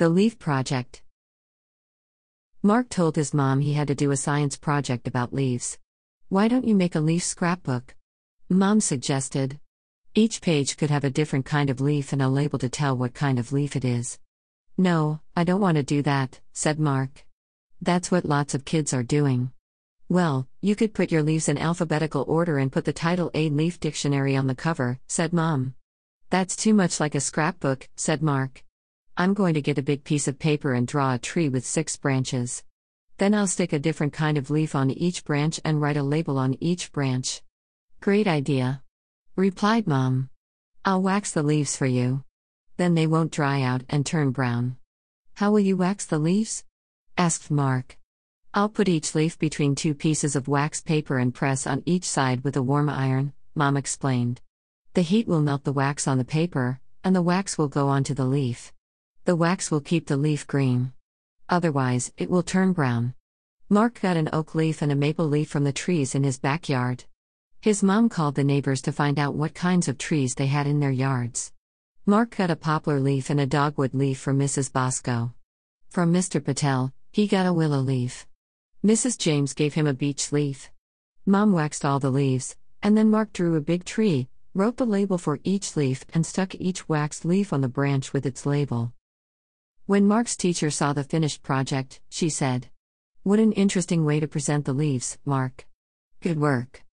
The Leaf Project. Mark told his mom he had to do a science project about leaves. "Why don't you make a leaf scrapbook?" Mom suggested. "Each page could have a different kind of leaf and a label to tell what kind of leaf it is." "No, I don't want to do that," said Mark. "That's what lots of kids are doing." "Well, you could put your leaves in alphabetical order and put the title A Leaf Dictionary on the cover," said Mom. "That's too much like a scrapbook," said Mark. "I'm going to get a big piece of paper and draw a tree with 6 branches. Then I'll stick a different kind of leaf on each branch and write a label on each branch." "Great idea," replied Mom. "I'll wax the leaves for you. Then they won't dry out and turn brown." "How will you wax the leaves?" asked Mark. "I'll put each leaf between 2 pieces of wax paper and press on each side with a warm iron," Mom explained. "The heat will melt the wax on the paper, and the wax will go onto the leaf. The wax will keep the leaf green. Otherwise, it will turn brown." Mark got an oak leaf and a maple leaf from the trees in his backyard. His mom called the neighbors to find out what kinds of trees they had in their yards. Mark got a poplar leaf and a dogwood leaf from Mrs. Bosco. From Mr. Patel, he got a willow leaf. Mrs. James gave him a beech leaf. Mom waxed all the leaves, and then Mark drew a big tree, wrote the label for each leaf, and stuck each waxed leaf on the branch with its label. When Mark's teacher saw the finished project, she said, "What an interesting way to present the leaves, Mark. Good work."